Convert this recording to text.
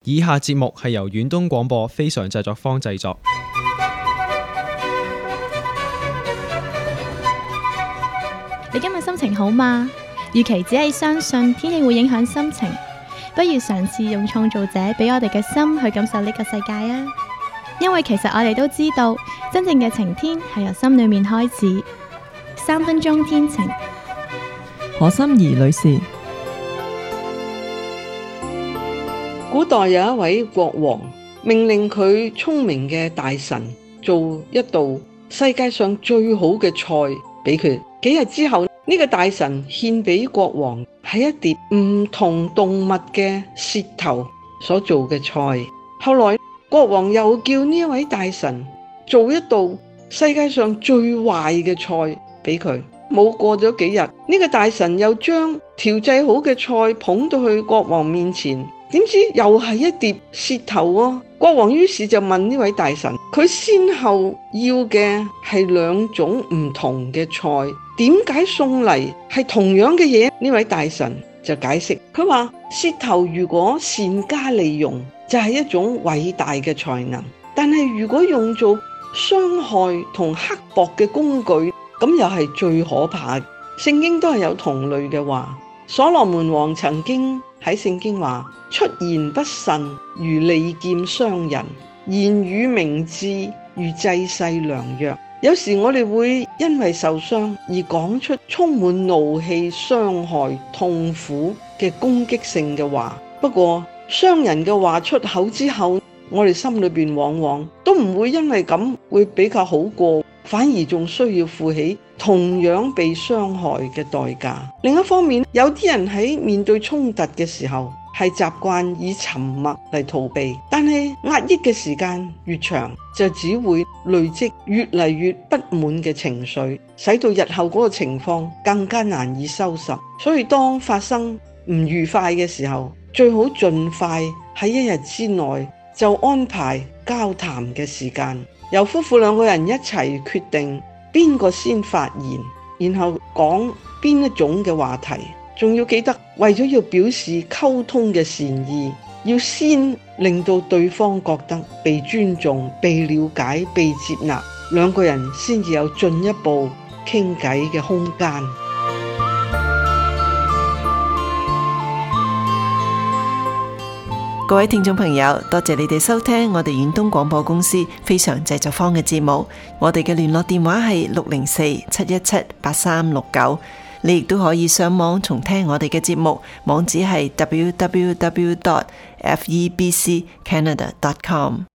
以下節目係由遠東廣播非常製作坊製作。 你今日心情好嗎？與其只係相信天氣會影響心情，不如嘗試用創造者俾我哋嘅心去感受呢個世界啊！因為其實我哋都知道，真正嘅晴天係由心裏面開始。3分鐘天晴， 何心怡女士。 古代有一位國王，命令佢聰明嘅大臣做一道世界上最好嘅菜俾佢。幾日之後，呢個大臣獻俾國王係一碟唔同動物嘅舌頭所做嘅菜。後來國王又叫呢位大臣做一道世界上最壞嘅菜俾佢。冇過咗幾日，呢個大臣又將調製好嘅菜捧到去國王面前，點知又係一碟舌頭喎。國王於是就問呢位大臣，佢先後要嘅係2種唔同嘅菜，點解送嚟係同樣嘅嘢？呢位大臣就解釋，佢話舌頭如果善加利用，就係一種偉大嘅才能，但係如果用做傷害同刻薄嘅工具，咁又係最可怕嘅。聖經都係有同類嘅話。所羅門王曾經喺聖經話，出言不慎如利劍傷人，言語明智如濟世良藥。有時我哋會因為受傷而講出充滿怒氣、傷害、痛苦嘅攻擊性嘅話。不過傷人嘅話出口之後，我哋心裏邊往往都唔會因為咁會比較好過，反而仲需要負起同樣被傷害嘅代價。另一方面，有啲人喺面對衝突嘅時候係習慣以沉默嚟逃避，但係壓抑嘅時間越長，就只會累積越嚟越不滿嘅情緒，使到日後嗰個情況更加難以收拾。所以當發生唔愉快嘅時候，最好盡快喺1日之內就安排交談嘅時間，由夫婦2個人一齊決定邊個先發言，然後講邊一種嘅話題。仲要記得，為咗要表示溝通嘅善意，要先令到對方覺得被尊重、被了解、被接納，2個人先至有進一步傾偈嘅空間。 各位聽眾朋友，多謝你哋收聽我哋遠東廣播公司非常製作坊嘅節目。我哋嘅聯絡電話係604-717-8369。你亦都可以上網重聽我哋嘅節目，網址係www.febccanada.com。